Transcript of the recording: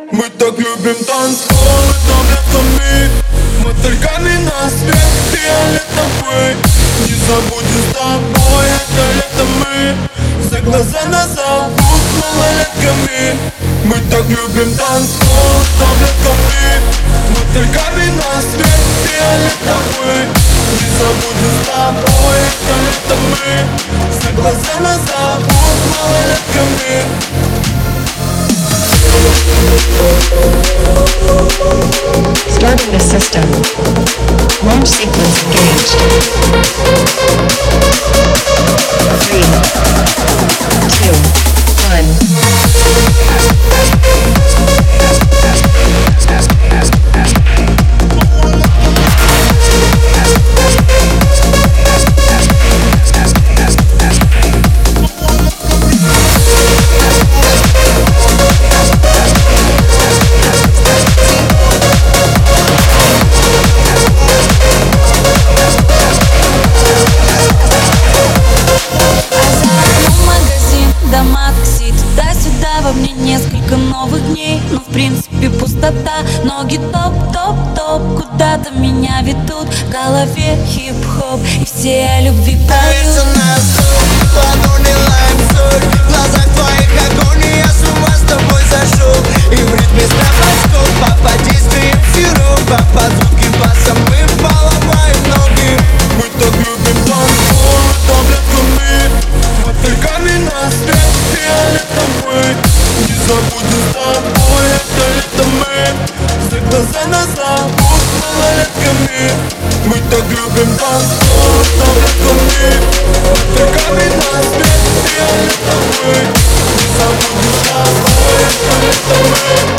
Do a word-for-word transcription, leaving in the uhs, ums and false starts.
Мы так любим танцполы таблетками, мотыльками на свет фиолетовый. Не забудем с тобой это лето мы, за глаза нас зовут малолетками. Мы так любим танцполы таблетками, мотыльками на свет фиолетовый. Не забудем с тобой это лето мы, за глаза нас зовут малолетками. Starting the system. Launch sequence engaged. Three, two, one. Туда-сюда, во мне несколько новых дней. Но в принципе пустота, ноги топ-топ-топ куда-то меня ведут, в голове хип-хоп и все о любви поют. В глазах твоих огонь, и я с ума с тобой зашел. И в ритме стробоскоп, по под действием сиропа, под звуки баса мы поломаем ноги. Мы так любим танцполы таблетками, мотыльками на свет фиолетовый. Не забудем с тобой это лето мы, за глаза нас зовут малолетками. Мы так любим танцполы таблетками, мотыльками на свет фиолетовый. Не забудем с тобой это лето мы.